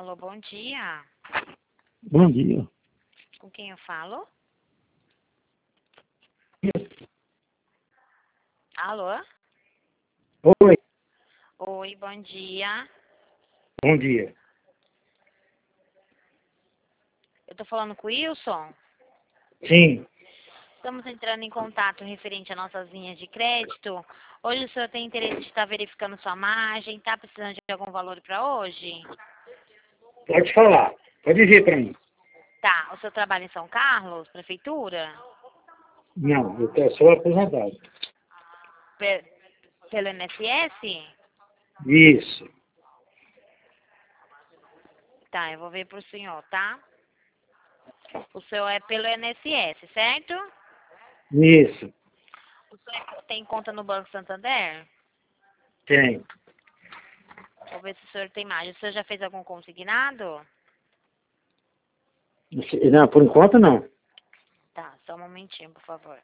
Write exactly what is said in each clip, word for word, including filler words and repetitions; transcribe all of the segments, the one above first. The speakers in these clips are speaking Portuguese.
Alô, bom dia. Bom dia. Com quem eu falo? Alô? Oi, Oi, bom dia. bom dia. Eu tô falando com o Wilson. Sim, Estamos entrando em contato referente às nossas linhas de crédito. Hoje o senhor tem interesse de estar verificando sua margem? Está precisando de algum valor para hoje? pode falar. Pode dizer para mim. Tá. O senhor trabalha em São Carlos, prefeitura? Não, eu tô- sou aposentado. Pe- pelo I N S S? Isso. Tá, eu vou ver pro senhor, tá? O senhor é pelo I N S S, certo? Isso. O senhor tem conta no Banco Santander? Tem. Vou ver se o senhor tem mais. O senhor já fez algum consignado? Não, por enquanto não. Tá, só um momentinho, por favor.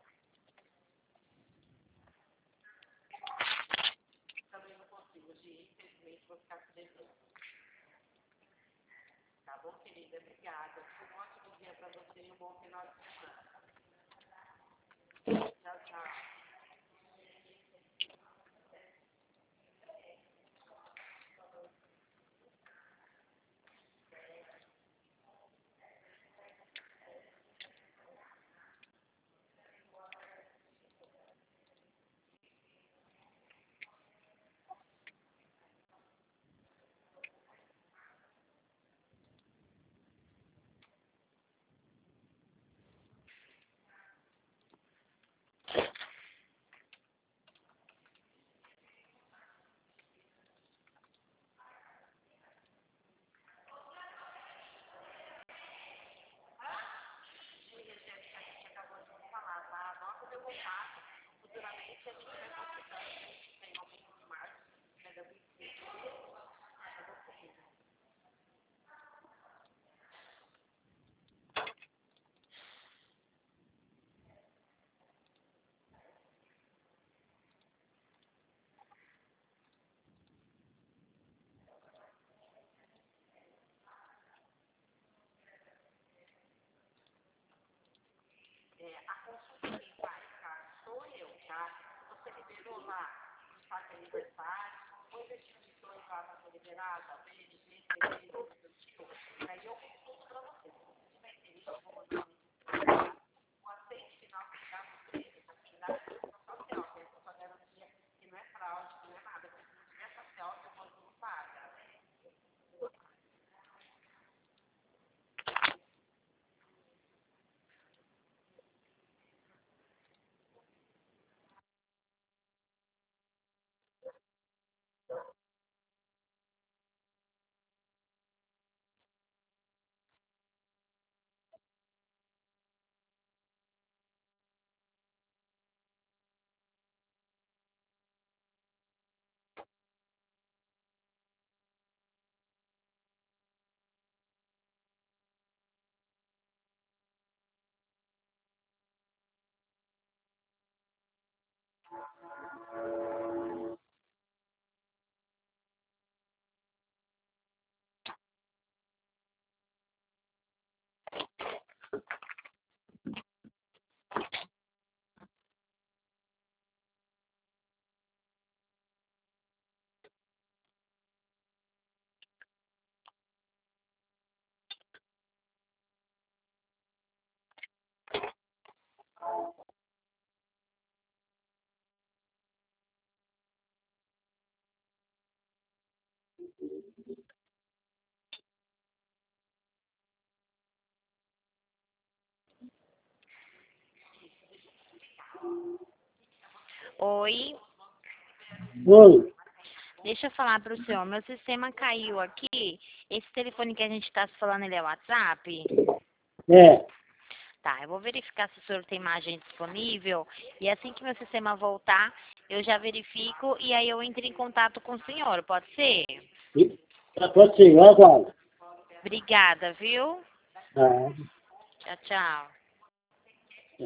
Oi, Oi. deixa eu falar pro senhor. Meu sistema caiu aqui. Esse telefone que a gente tá se falando, ele é WhatsApp? É, Tá, eu vou verificar se o senhor tem margem disponível. E assim que meu sistema voltar, eu já verifico e aí eu entro em contato com o senhor. Pode ser? e- tá, pode ser, eu aguardo. Obrigada, viu? Ah. Tchau, tchau.